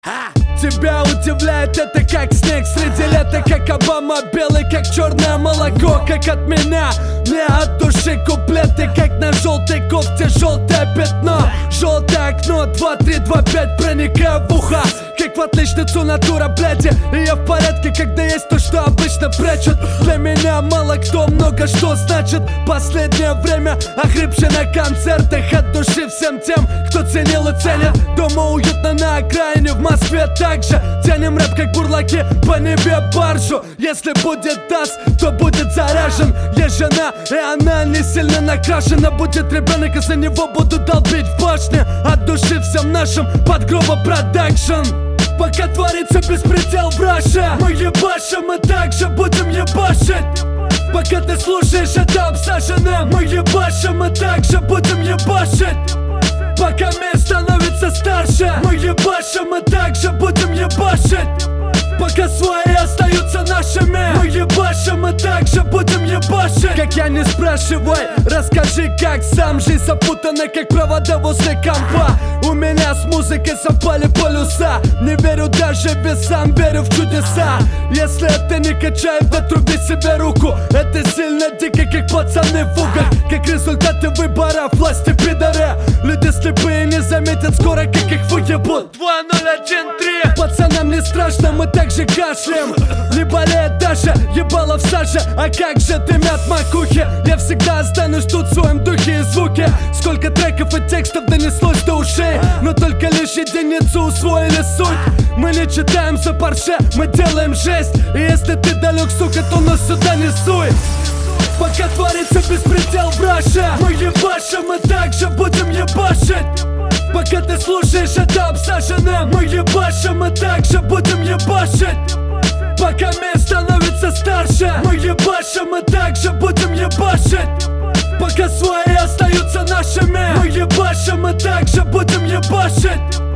Тебя удивляет это как снег среди лета, как Обама, белый как черное молоко, как от меня, не от души куплеты, как на желтой кофте желтое пятно, желтое окно, 2, 3, 2, 5, проникаю в ухо, как в отличницу натура, блядь, и я в порядке, когда есть то, что обычно прячут. Для меня мало кто много что значит. Последнее время охрипший на концертах, от души всем тем, кто ценил и ценит. Дома уютно на окраине, в Москве также тянем рэп как бурлаки по небе баржу. Если будет таз, то будет заряжен. Есть жена, и она не сильно накрашена. Будет ребенок, и за него будут долбить в башне. От души всем нашим под гроба продакшн. Пока творится беспредел в Раше, мы ебашим и также будем ебашить. Пока ты слушаешь это обсаженное, мы ебашим и также будем ебашить. Пока мир становится старше, мы ебашим и также будем ебашить. Пока свои остаются нашими, мы ебашим и также будем ебашить. Как я не спрашивай, расскажи, как сам. Жизнь запутана, как провода возле компа. У меня с музыкой совпали полюса. Не верю даже весам, верю в чудеса. Если это не качает, то труби себе руку. Это сильно дико, как пацаны в угах. Как результаты выборов власти пидоры. Люди слепые не заметят скоро, как их выебут. 2013. Пацанам не страшно, мы также кашляем. Не болеет даже, ебало в саже. А как же дымят макухи. Я всегда останусь тут в своем духе и звуке. Сколько треков и текстов донеслось до ушей, но только лишь единицу усвоили суть. Мы не читаем за парше, мы делаем жесть. И если ты далек, сука, то нас сюда не суй. Пока творится беспредел в Раше, мы ебашим и также будем ебашить. Пока ты слушаешь это обсаженное, мы ебашим и также будем ебашить. Пока мир становится старше, мы ебашим и также будем ебашить. Пока свои остаются нашими, мы ебашим и также будем ебашить.